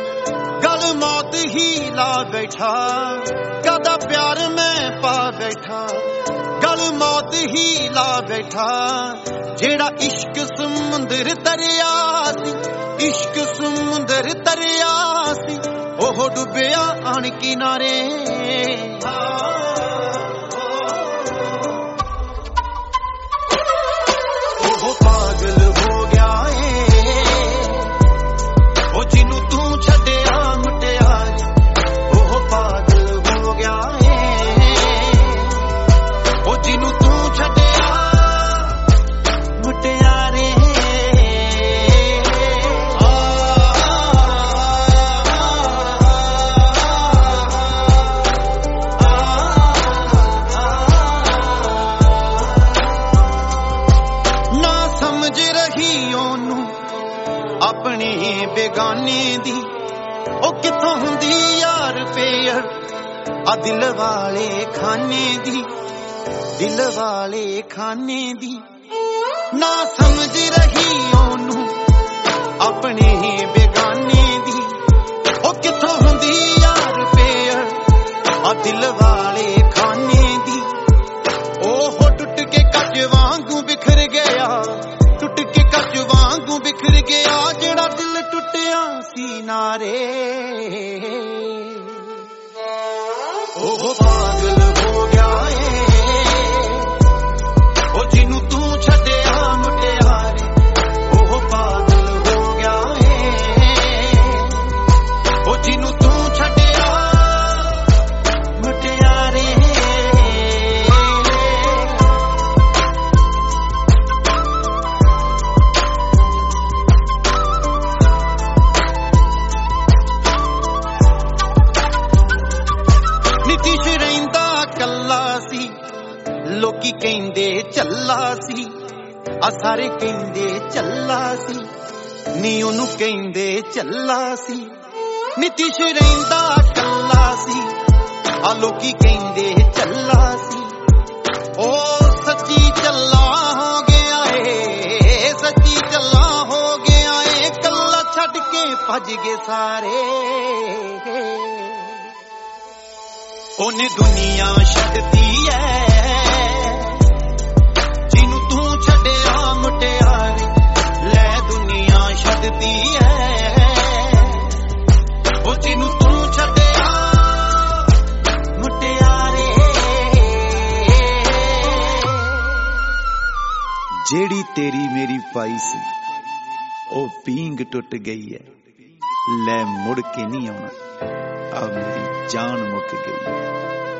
गल मौत ही ला बैठा कादा प्यार मैं पा बैठा गल मौत ही ला बैठा जेड़ा इश्क समुंदर दरिया सी इश्क समुंदर दरिया सी ओह डुबिया आन किनारे ओह पागल हो गया ओ जिन्नू तू छड्डिया मुटियारे ओह पागल हो गया ओ जिन्नू तू छड्डिया मुटियारे ना समझ रही ओनू अपनी बेगाने दी ओ किथों हुंदी यार पेयर आ दिल वाले खाने दी दिल वाले खाने दी ना समझ रही ओनू अपने बेगाने दी ओ किथों हुंदी यार पेयर आ दिल वाले खाने दी ओह टुट के कच वांगू बिखर गया टुट के कच वांगू बिखर गया जेड़ा दिल टुटिया सी नारे ओह पागल हो गया ओ जिन्नू तू छड्डिया मुटियारे ओह पागल हो गया ओ जिन्नू तू छड्डिया मुटियारे नीतीश रहिंदा कल्ला सी लोकी कहंदे चल्ला सी आ सारे कहंदे चल्ला सी नी ओनू कहंदे चल्ला सी नीतीश रहिंदा कल्ला सी आ लोकी कहंदे चल्ला सी ओ सच्ची चल्ला हो गया ए सच्ची चल्ला हो गया ए कल्ला छड्ड के भज गए सारे ओने दुनिया छड्डती है जिन्नू तू छड्डिया मुटियारे लै दुनिया छड्डती है ओ जिन्नू तू छड्डिया मुटियारे जेड़ी तेरी मेरी पाई सी ओ पींग टुट गई है लै मुड़ के नहीं आना अब मेरी जान मुक गई।